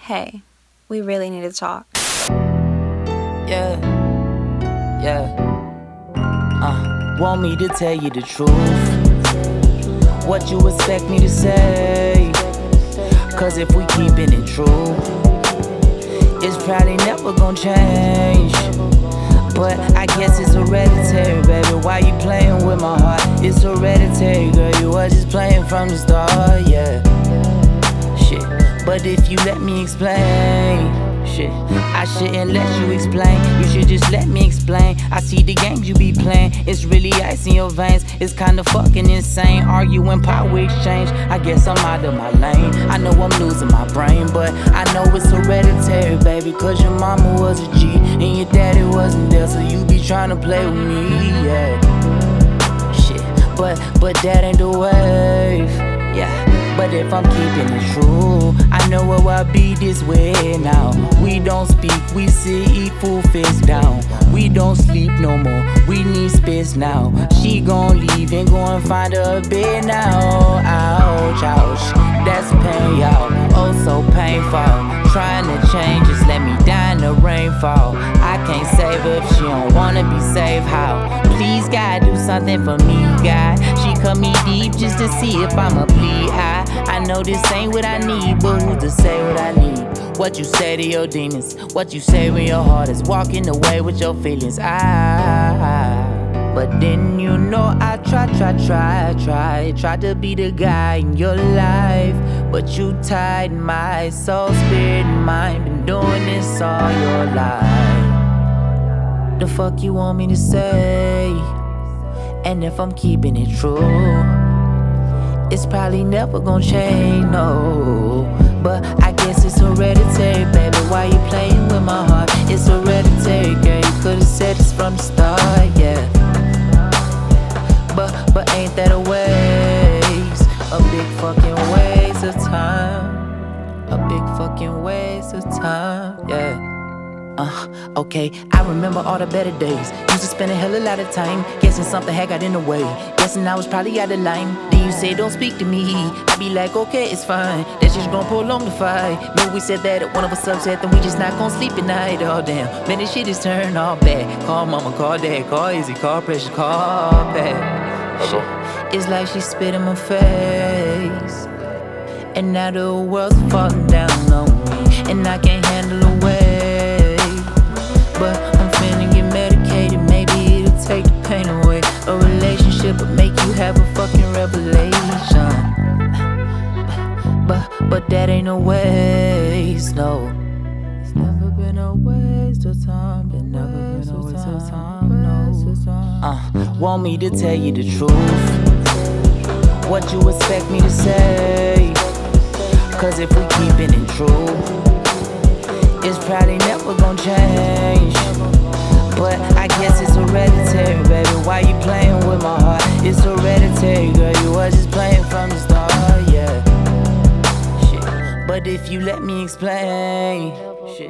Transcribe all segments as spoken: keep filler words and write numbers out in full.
Hey, we really need to talk. Yeah, yeah. Uh, want me to tell you the truth? What you expect me to say? Cause if we keepin' it true, it's probably never gonna change. But I guess it's hereditary, baby. Why you playing with my heart? It's hereditary, girl. You was just playing from the start, yeah. Shit, but if you let me explain, shit, I shouldn't let you explain. You should just let me explain. I see the games you be playing. It's really ice in your veins. It's kinda fucking insane. Arguing power exchange. I guess I'm out of my lane. I know I'm losing my brain, but I know it's hereditary, baby. Cause your mama was a G and your daddy wasn't there, so you be trying to play with me, yeah. Shit, but but that ain't the wave, yeah. But if I'm keeping it true, I know it will be this way now. We don't speak, we sit, eat food face down. We don't sleep no more, we need space now. She gon' leave and go and find her a bed now. Ouch, ouch, that's pain, y'all. Oh, so painful. Trying to change, just let me die in the rainfall. I can't save her if she don't wanna be saved. How? Please, God, do something for me, God. She cut me deep just to see if I'ma bleed high. I know this ain't what I need, but who's to say what I need? What you say to your demons, what you say when your heart is walking away with your feelings. I, but then you know I try, try, try, try, try to be the guy in your life, but you tied my soul, spirit, and mind. Been doing this all your life. The fuck you want me to say? And if I'm keeping it true, it's probably never gonna change, no. But I guess it's hereditary, baby. Why you playing with my heart? It's hereditary, girl. You could've said this from the start, yeah. But, but ain't that a waste? A big fucking waste of time. A big fucking waste of time, yeah. Uh, okay, I remember all the better days. Used to spend a hell of a lot of time guessing something had got in the way. Guessing I was probably out of line. Then you say don't speak to me. I be like, okay, it's fine. That's just gonna prolong the fight. Maybe we said that at one of us upset, then we just not gonna sleep at night. Oh damn, man, this shit is turned all bad. Call mama, call dad, call easy, call precious, call bad. Shit, it's like she spit in my face, and now the world's falling down on me, and I can't handle the weight. But I'm finna get medicated, maybe it'll take the pain away. A relationship would make you have a fucking revelation. But, but that ain't no waste, no. It's never been a waste of time. Been never been a waste of time, no. Uh, want me to tell you the truth? What you expect me to say? Cause if we keepin' it true, it's probably never gonna change. But I guess it's hereditary, baby. Why you playing with my heart? It's hereditary, girl. You was just playing from the start, yeah. Shit, but if you let me explain, shit.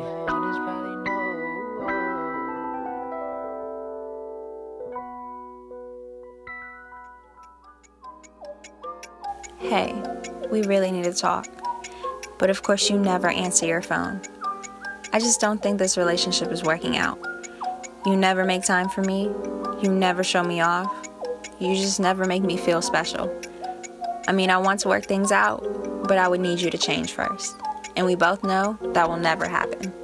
Hey, we really need to talk. But of course you never answer your phone. I just don't think this relationship is working out. You never make time for me. You never show me off. You just never make me feel special. I mean, I want to work things out, but I would need you to change first. And we both know that will never happen.